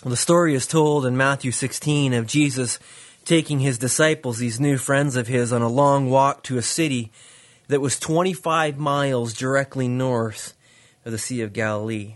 Well, the story is told in Matthew 16 of Jesus taking his disciples, these new friends of his, on a long walk to a city that was 25 miles directly north of the Sea of Galilee.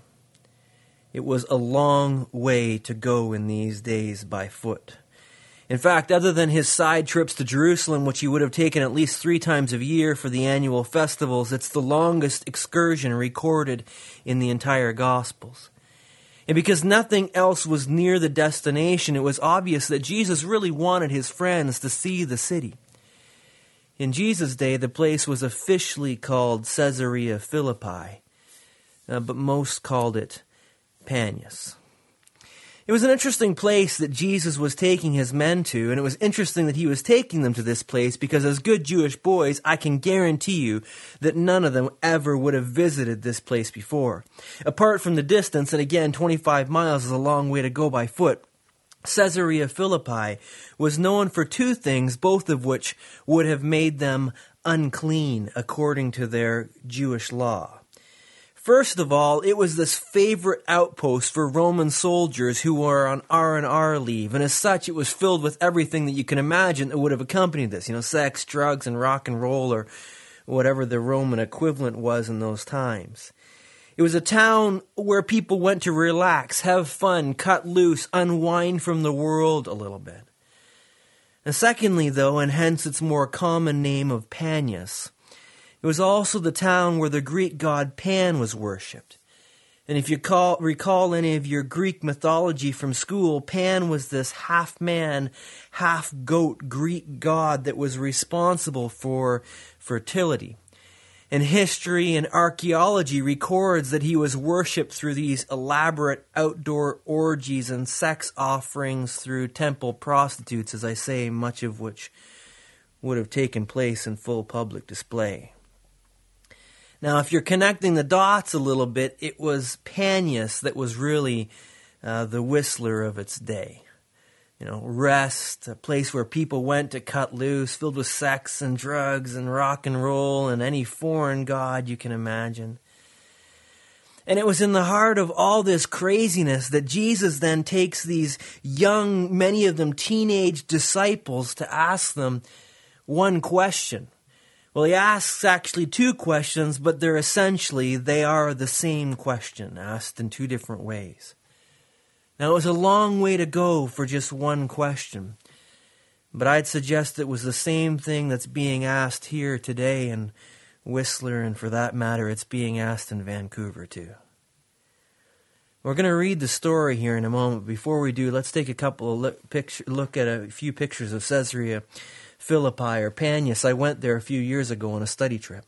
It was a long way to go in these days by foot. In fact, other than his side trips to Jerusalem, which he would have taken at least 3 times a year for the annual festivals, it's the longest excursion recorded in the entire Gospels. And because nothing else was near the destination, it was obvious that Jesus really wanted his friends to see the city. In Jesus' day, the place was officially called Caesarea Philippi, but most called it Panias. It was an interesting place that Jesus was taking his men to, and it was interesting that he was taking them to this place because as good Jewish boys, I can guarantee you that none of them ever would have visited this place before. Apart from the distance, and again, 25 miles is a long way to go by foot, Caesarea Philippi was known for 2 things, both of which would have made them unclean according to their Jewish law. First of all, it was this favorite outpost for Roman soldiers who were on R&R leave, and as such, it was filled with everything that you can imagine that would have accompanied this, sex, drugs, and rock and roll, or whatever the Roman equivalent was in those times. It was a town where people went to relax, have fun, cut loose, unwind from the world a little bit. And secondly, though, and hence its more common name of Panias, it was also the town where the Greek god Pan was worshipped. And if you recall any of your Greek mythology from school, Pan was this half-man, half-goat Greek god that was responsible for fertility. And history and archaeology records that he was worshipped through these elaborate outdoor orgies and sex offerings through temple prostitutes, as I say, much of which would have taken place in full public display. Now, if you're connecting the dots a little bit, it was Panias that was really the Whistler of its day. Rest, a place where people went to cut loose, filled with sex and drugs and rock and roll and any foreign god you can imagine. And it was in the heart of all this craziness that Jesus then takes these young, many of them teenage disciples to ask them one question. Well, he asks actually 2 questions, but they are the same question, asked in 2 different ways. Now, it was a long way to go for just one question, but I'd suggest it was the same thing that's being asked here today in Whistler, and for that matter, it's being asked in Vancouver too. We're going to read the story here in a moment. Before we do, let's take a couple of look at a few pictures of Caesarea Philippi or Panias. I went there a few years ago on a study trip.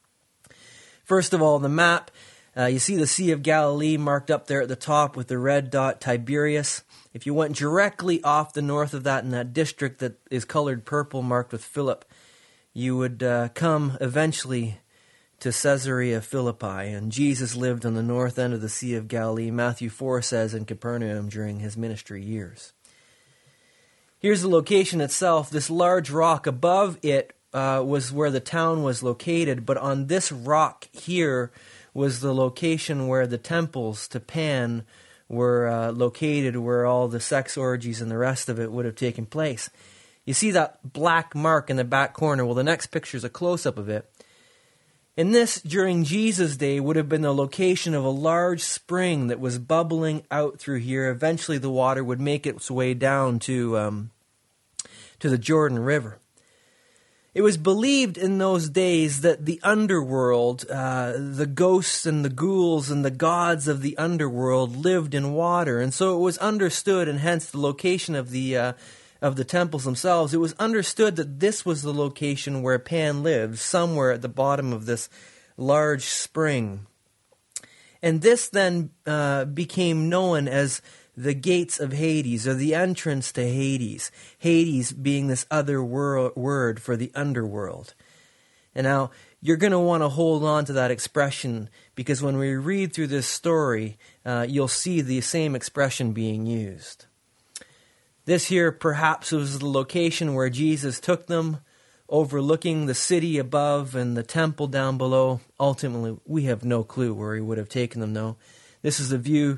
First of all, the map, you see the Sea of Galilee marked up there at the top with the red dot, Tiberias. If you went directly off the north of that in that district that is colored purple marked with Philip, you would come eventually to Caesarea Philippi. And Jesus lived on the north end of the Sea of Galilee, Matthew 4 says, in Capernaum during his ministry years. Here's the location itself. This large rock above it was where the town was located, but on this rock here was the location where the temples to Pan were located, where all the sex orgies and the rest of it would have taken place. You see that black mark in the back corner? Well, the next picture is a close-up of it. And this, during Jesus' day, would have been the location of a large spring that was bubbling out through here. Eventually, the water would make its way down to the Jordan River. It was believed in those days that the underworld, the ghosts and the ghouls and the gods of the underworld lived in water. And so it was understood, and hence the location of the temples themselves, it was understood that this was the location where Pan lived, somewhere at the bottom of this large spring. And this then became known as the gates of Hades, or the entrance to Hades. Hades being this other word for the underworld. And now, you're going to want to hold on to that expression, because when we read through this story, you'll see the same expression being used. This here perhaps was the location where Jesus took them, overlooking the city above and the temple down below. Ultimately, we have no clue where he would have taken them, though. This is a view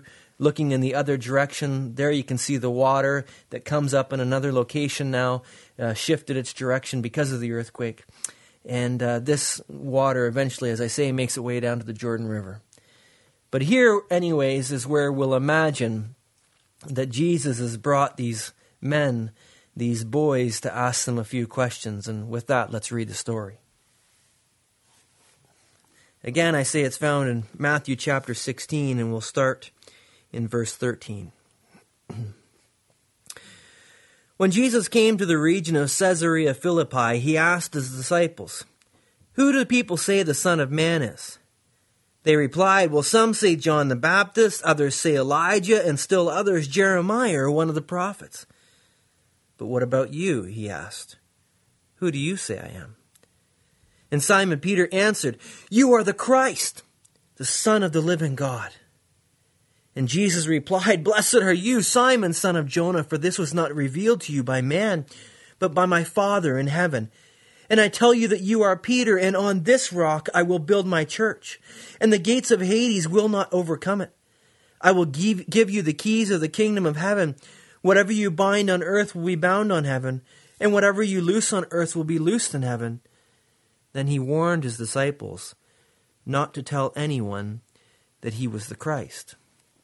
looking in the other direction. There you can see the water that comes up in another location now, shifted its direction because of the earthquake. And this water eventually, as I say, makes its way down to the Jordan River. But here, anyways, is where we'll imagine that Jesus has brought these men, these boys, to ask them a few questions. And with that, let's read the story. Again, I say it's found in Matthew chapter 16, and we'll start in verse 13. When Jesus came to the region of Caesarea Philippi, he asked his disciples, "Who do the people say the Son of Man is?" They replied, "Well, some say John the Baptist, others say Elijah, and still others Jeremiah or one of the prophets." "But what about you?" he asked. "Who do you say I am?" And Simon Peter answered, "You are the Christ, the Son of the living God." And Jesus replied, "Blessed are you, Simon, son of Jonah, for this was not revealed to you by man, but by my Father in heaven. And I tell you that you are Peter, and on this rock I will build my church, and the gates of Hades will not overcome it. I will give you the keys of the kingdom of heaven. Whatever you bind on earth will be bound on heaven, and whatever you loose on earth will be loosed in heaven." Then he warned his disciples not to tell anyone that he was the Christ.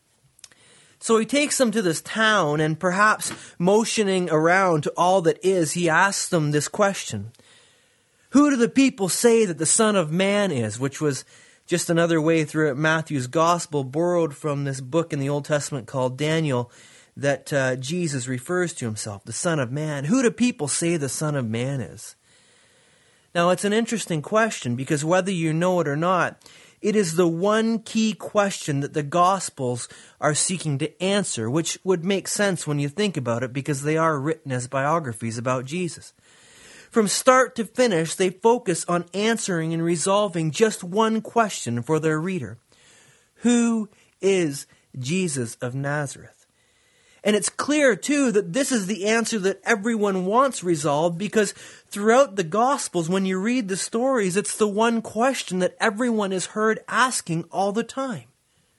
So he takes them to this town, and perhaps motioning around to all that is, he asks them this question. Who do the people say that the Son of Man is? Which was just another way throughout Matthew's Gospel, borrowed from this book in the Old Testament called Daniel, that Jesus refers to himself, the Son of Man. Who do people say the Son of Man is? Now, it's an interesting question, because whether you know it or not, it is the one key question that the Gospels are seeking to answer, which would make sense when you think about it, because they are written as biographies about Jesus. From start to finish, they focus on answering and resolving just one question for their reader. Who is Jesus of Nazareth? And it's clear, too, that this is the answer that everyone wants resolved, because throughout the Gospels, when you read the stories, it's the one question that everyone is heard asking all the time.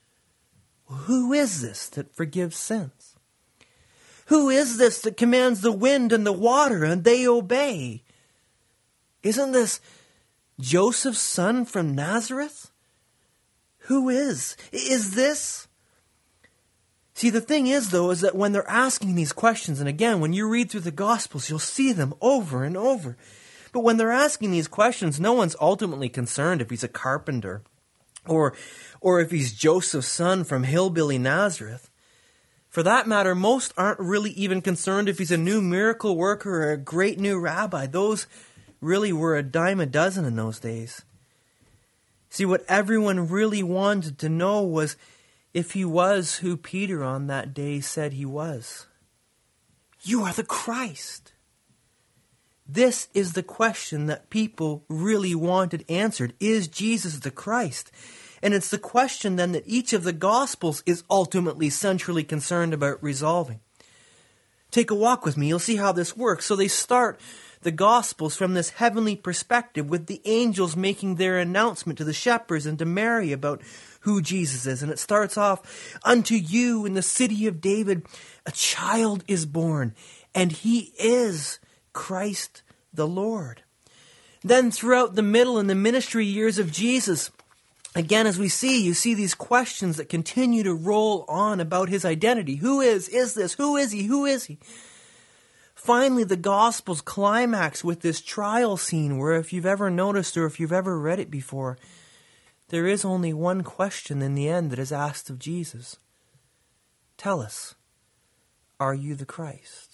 Who is this that forgives sins? Who is this that commands the wind and the water and they obey? Isn't this Joseph's son from Nazareth? Who is? Is this? See, the thing is, though, is that when they're asking these questions, and again, when you read through the Gospels, you'll see them over and over. But when they're asking these questions, no one's ultimately concerned if he's a carpenter or if he's Joseph's son from hillbilly Nazareth. For that matter, most aren't really even concerned if he's a new miracle worker or a great new rabbi. Those really were a dime a dozen in those days. See, what everyone really wanted to know was if he was who Peter on that day said he was. You are the Christ. This is the question that people really wanted answered. Is Jesus the Christ? And it's the question then that each of the Gospels is ultimately centrally concerned about resolving. Take a walk with me. You'll see how this works. So they start the Gospels from this heavenly perspective, with the angels making their announcement to the shepherds and to Mary about who Jesus is. And it starts off, unto you in the city of David, a child is born, and he is Christ the Lord. Then throughout the middle and the ministry years of Jesus, again, as you see these questions that continue to roll on about his identity. Who is this? Who is he? Who is he? Finally, the Gospels climax with this trial scene where, if you've ever noticed or if you've ever read it before, there is only one question in the end that is asked of Jesus. Tell us, are you the Christ?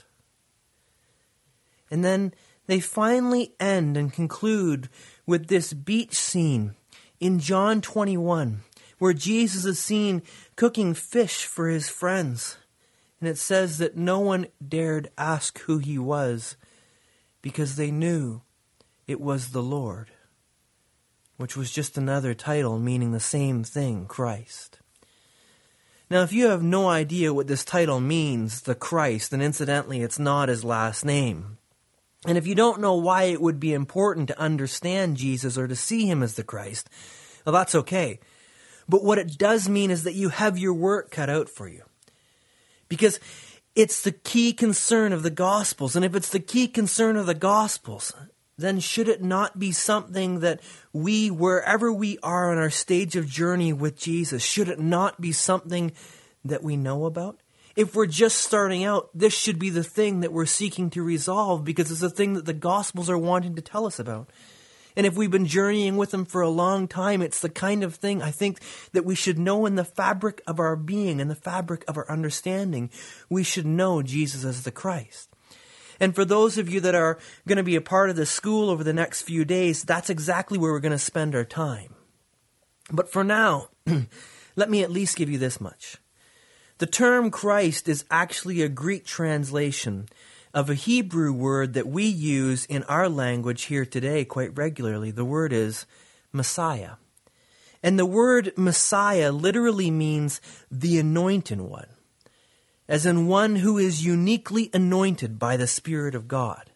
And then they finally end and conclude with this beach scene in John 21, where Jesus is seen cooking fish for his friends. And it says that no one dared ask who he was, because they knew it was the Lord, which was just another title meaning the same thing, Christ. Now, if you have no idea what this title means, the Christ, and incidentally, it's not his last name, and if you don't know why it would be important to understand Jesus or to see him as the Christ, well, that's okay. But what it does mean is that you have your work cut out for you. Because it's the key concern of the Gospels. And if it's the key concern of the Gospels, then should it not be something that we, wherever we are on our stage of journey with Jesus, should it not be something that we know about? If we're just starting out, this should be the thing that we're seeking to resolve, because it's the thing that the Gospels are wanting to tell us about. And if we've been journeying with Him for a long time, it's the kind of thing I think that we should know in the fabric of our being, in the fabric of our understanding. We should know Jesus as the Christ. And for those of you that are going to be a part of this school over the next few days, that's exactly where we're going to spend our time. But for now, let me at least give you this much. The term Christ is actually a Greek translation of a Hebrew word that we use in our language here today quite regularly. The word is Messiah. And the word Messiah literally means the anointed one, as in one who is uniquely anointed by the Spirit of God.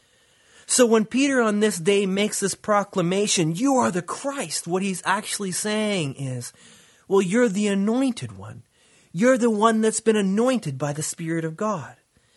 So when Peter on this day makes this proclamation, "You are the Christ," what he's actually saying is, well, you're the anointed one. You're the one that's been anointed by the Spirit of God.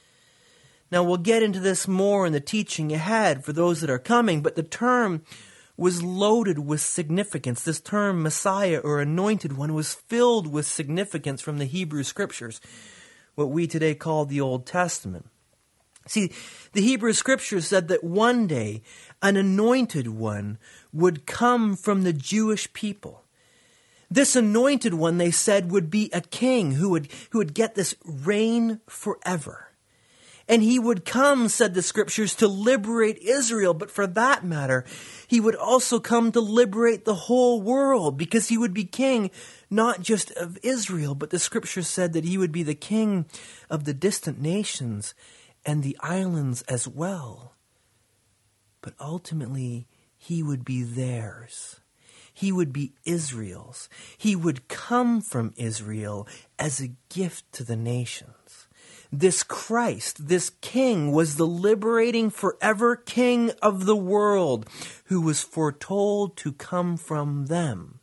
Now, we'll get into this more in the teaching ahead for those that are coming, but the term was loaded with significance. This term, Messiah or Anointed One, was filled with significance from the Hebrew Scriptures, what we today call the Old Testament. See, the Hebrew Scriptures said that one day an Anointed One would come from the Jewish people. This Anointed One, they said, would be a king who would get this reign forever. And he would come, said the Scriptures, to liberate Israel. But for that matter, he would also come to liberate the whole world, because he would be king not just of Israel, but the Scriptures said that he would be the king of the distant nations and the islands as well. But ultimately, he would be theirs. He would be Israel's. He would come from Israel as a gift to the nations. This Christ, this King, was the liberating forever King of the world, who was foretold to come from them.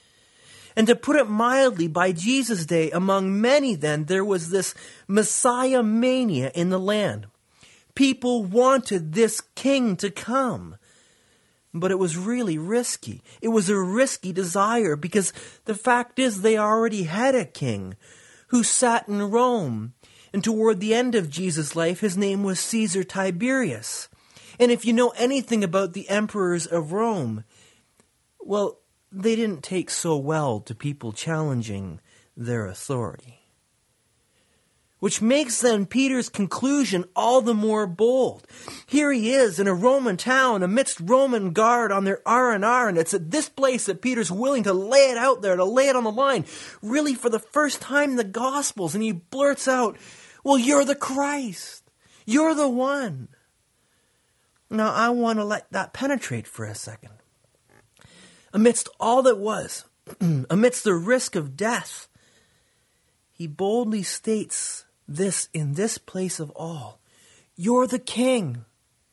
And to put it mildly, by Jesus' day, among many then, there was this Messiah mania in the land. People wanted this King to come. But it was really risky. It was a risky desire, because the fact is they already had a king who sat in Rome. And toward the end of Jesus' life, his name was Caesar Tiberius. And if you know anything about the emperors of Rome, well, they didn't take so well to people challenging their authority. Which makes then Peter's conclusion all the more bold. Here he is in a Roman town amidst Roman guard on their R&R, and it's at this place that Peter's willing to lay it out there, to lay it on the line, really for the first time in the Gospels, and he blurts out, well, you're the Christ. You're the one. Now, I want to let that penetrate for a second. Amidst all that was, amidst the risk of death, he boldly states this in this place of all. You're the king.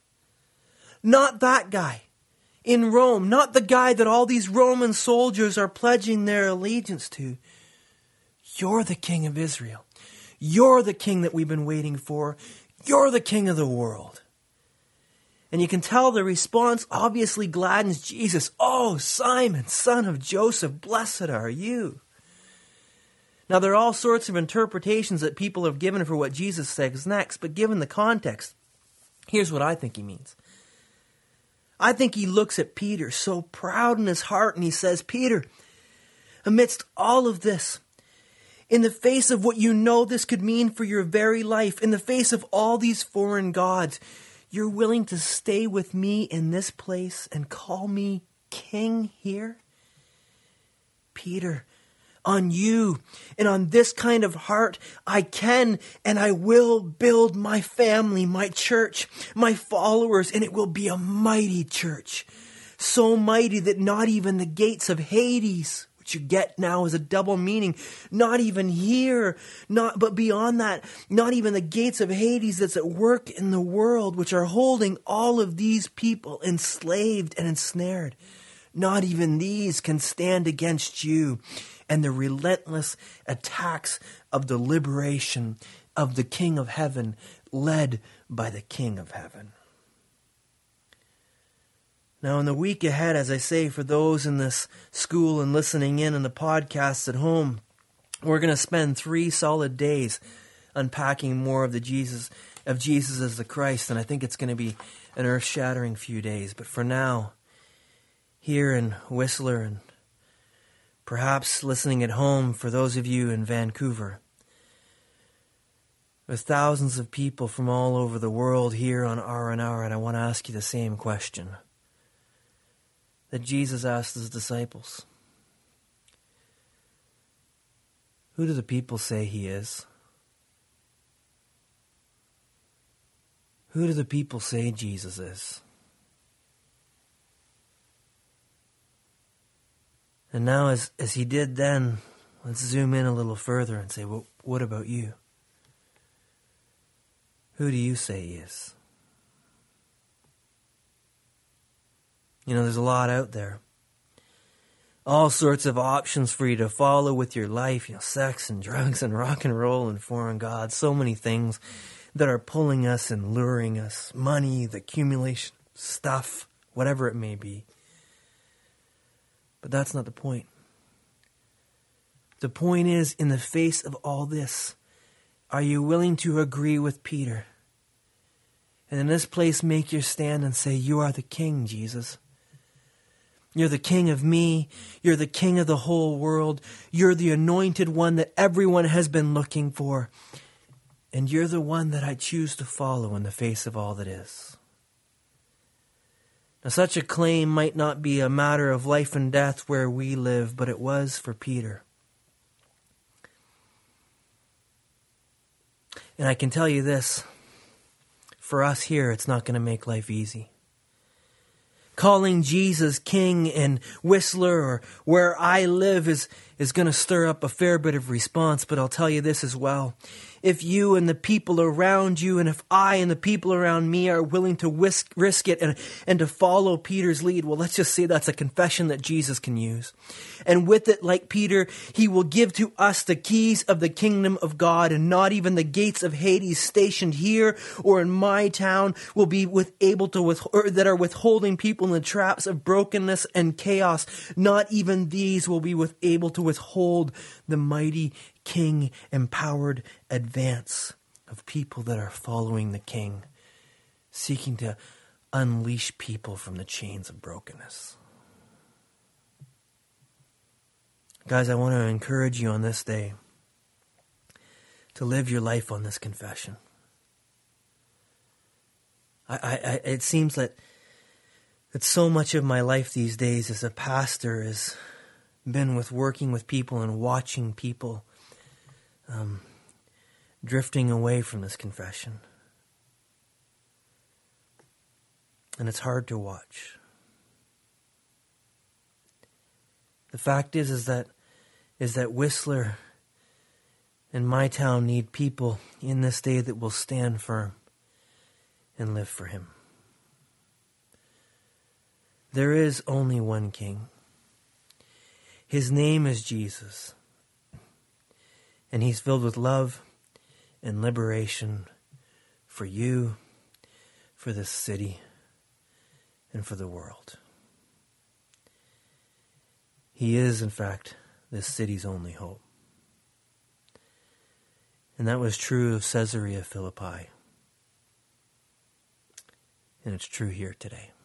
Not that guy in Rome, not the guy that all these Roman soldiers are pledging their allegiance to. You're the king of Israel. You're the king that we've been waiting for. You're the king of the world. And you can tell the response obviously gladdens Jesus. Oh, Simon, son of Joseph, blessed are you. Now, there are all sorts of interpretations that people have given for what Jesus says next, but given the context, here's what I think he means. I think he looks at Peter so proud in his heart, and he says, Peter, amidst all of this, in the face of what you know this could mean for your very life, in the face of all these foreign gods, you're willing to stay with me in this place and call me king here? Peter, on you and on this kind of heart, I can and I will build my family, my church, my followers, and it will be a mighty church. So mighty that not even the gates of Hades, which you get now as a double meaning, not even here, but beyond that, not even the gates of Hades that's at work in the world, which are holding all of these people enslaved and ensnared. Not even these can stand against you and the relentless attacks of the liberation of the King of Heaven, led by the King of Heaven. Now, in the week ahead, as I say, for those in this school and listening in on the podcasts at home, we're going to spend 3 solid days unpacking more of Jesus as the Christ, and I think it's going to be an earth-shattering few days. But for now, here in Whistler, and perhaps listening at home for those of you in Vancouver, with thousands of people from all over the world here on R&R, and I want to ask you the same question that Jesus asked his disciples. Who do the people say he is? Who do the people say Jesus is? And now as he did then, let's zoom in a little further and say, well, what about you? Who do you say he is? You know, there's a lot out there. All sorts of options for you to follow with your life. You know, sex and drugs and rock and roll and foreign gods. So many things that are pulling us and luring us. Money, the accumulation, stuff, whatever it may be. But that's not the point. The point is, in the face of all this, are you willing to agree with Peter? And in this place, make your stand and say, you are the King, Jesus. You're the King of me. You're the King of the whole world. You're the anointed one that everyone has been looking for. And you're the one that I choose to follow in the face of all that is. Now, such a claim might not be a matter of life and death where we live, but it was for Peter. And I can tell you this, for us here, it's not going to make life easy. Calling Jesus King in Whistler or where I live is going to stir up a fair bit of response, but I'll tell you this as well. If you and the people around you, and if I and the people around me are willing to risk it and to follow Peter's lead, well, let's just say that's a confession that Jesus can use. And with it, like Peter, he will give to us the keys of the kingdom of God, and not even the gates of Hades stationed here or in my town will be that are withholding people in the traps of brokenness and chaos. Not even these will be able to withhold the mighty King empowered advance of people that are following the King, seeking to unleash people from the chains of brokenness. Guys, I want to encourage you on this day to live your life on this confession. It seems that so much of my life these days as a pastor has been with working with people and watching people drifting away from this confession. And it's hard to watch. The fact is that Whistler and my town need people in this day that will stand firm and live for him. There is only one King. His name is Jesus. And he's filled with love and liberation for you, for this city, and for the world. He is, in fact, this city's only hope. And that was true of Caesarea Philippi. And it's true here today.